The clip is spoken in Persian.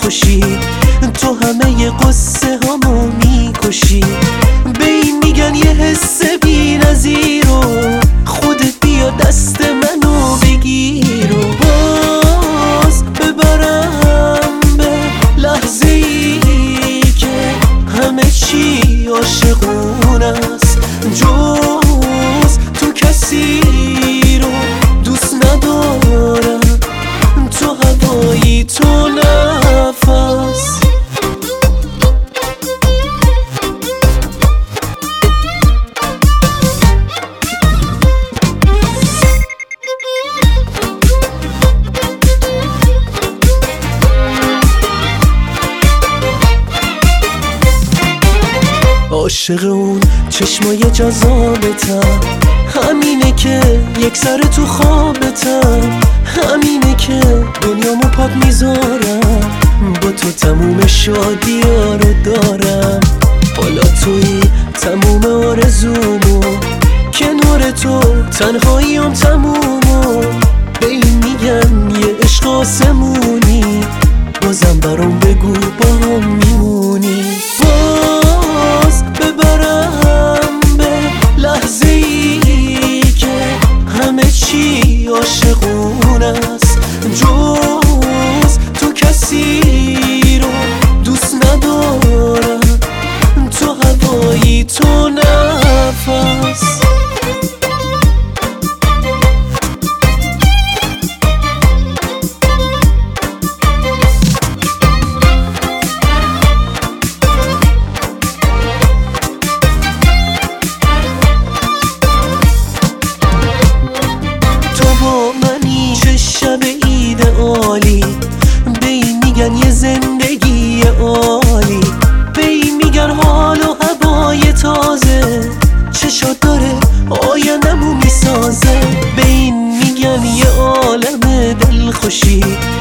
میکشی، تو همه قصه هامو میکشی. به این میگن یه حس بی نظیر و خودت بیا دست منو بگیر و باز ببرم به لحظه ای که همه چی عاشقون است، جز تو کسی رو دوست ندارم، تو هوایی تو نفس. عاشق اون چشمای جذابتم، همینه که یک سر تو خوابتم، همینه که دنیامو پات میذارم، با تو تموم شادیا رو دارم. حالا توی تموم آرزومو، کنار تو تنهاییم تمومو. به این میگن یه عشق آسمونی، بازم برام بگو با هم میمونی. باز ببرم به لحظه ای که همه چی عاشقون است، جز تو کسی رو دوست ندارم، تو هوایی تو نفس. شب ایدئالی، به این میگن یه زندگی عالی، به این میگن حال و هوای تازه، چشات داره آیندمو میسازه. به این میگن یه عالم دلخوشی،